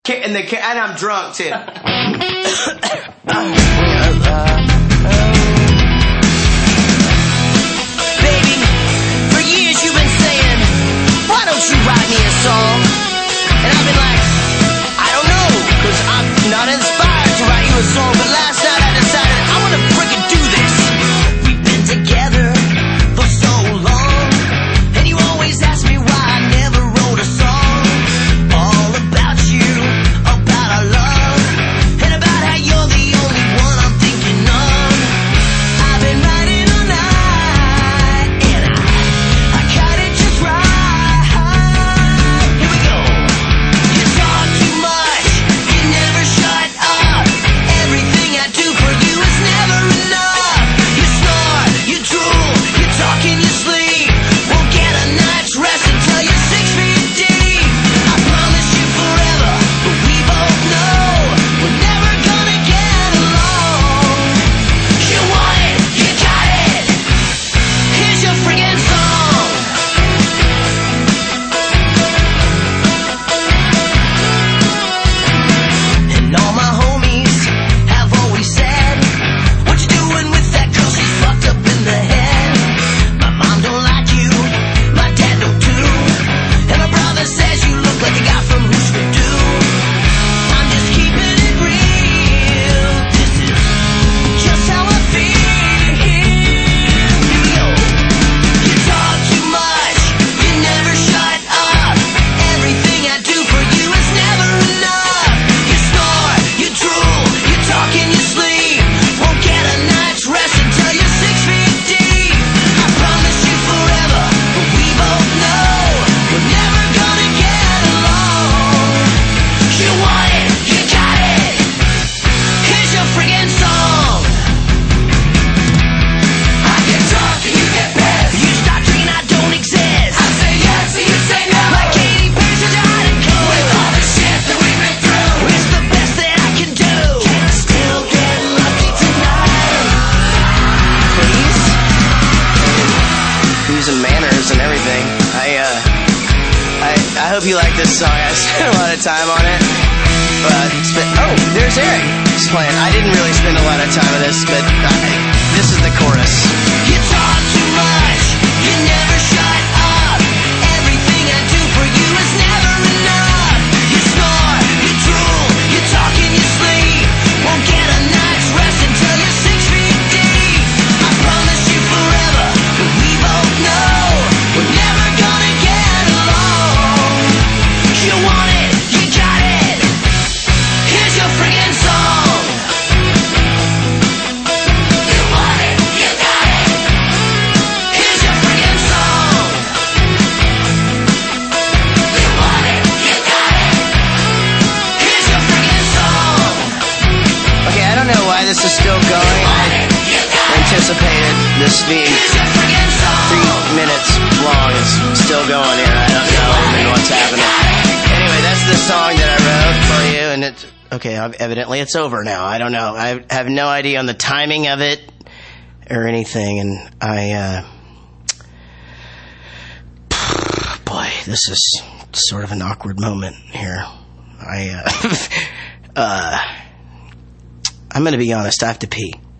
And I'm drunk too. Baby, for years you've been saying, why don't you write me a song? And I've been like, I don't know, cause I'm not inspired to write you a song. But last night I decided I wanna freaking do this. We've been together for so long, and you always ask me why I never wrote a song. All about you, about our love, and about how you're the only one I'm thinking of. I've been writing all night, and I cut it just right. Here we go. You talk too much, you never shut up. Everything I do for you is never enough. You snore, you drool, you talk in your sleep. Won't get a night's rest until you're 6 feet deep. I promise you forever, but we both know we're never gonna get along. You want it, you got it. Here's your friggin' song. And all my homies have always said, what you doing with that girl? She's fucked up in the head. My mom don't like you, my dad don't too, and my brother says you look like a guy from Husker Du. I'm just keeping it real. This is just how I feel. Here we go. You talk too much, you never shut up. Everything I do for you is never enough. You snore, you drool, you talk in your sleep. Won't get a night's rest until you're 6 feet deep. I promise you forever, but we both know we're never gonna get along. You want it, you got it. Here's your friggin' song. I get drunk and you get pissed. You start drinking, I don't exist. I say yes and you say no. Like Katy Perry says you're hiding cold. With all the shit that we've been through, it's the best that I can do. Can I still get lucky tonight? Please? Using manners and everything. I hope you like this song. I spent a lot of time on it. Oh, there's Eric. He's playing. I didn't really spend a lot of time on this, but this is the chorus. You talk too much, you never shut up. Everything I do for you is never enough. You snore, you drool, you talk in your sleep. Won't get a night's rest until you're 6 feet deep. I promise you forever, but we both know we're never gonna get along. You want it, you got it. Here's your friggin' song. You want it, you got it. Here's your friggin' song. You want it, you got it. Here's your friggin' song. Okay, I don't know why this is still going. I anticipated this being Here's your friggin' song. 3 minutes long. It's still going here. I don't know what's happening. Anyway, that's the song that I wrote for you, and it's okay. Evidently, it's over now. I don't know. I have no idea on the timing of it or anything, and boy, this is sort of an awkward moment here. I'm going to be honest. I have to pee.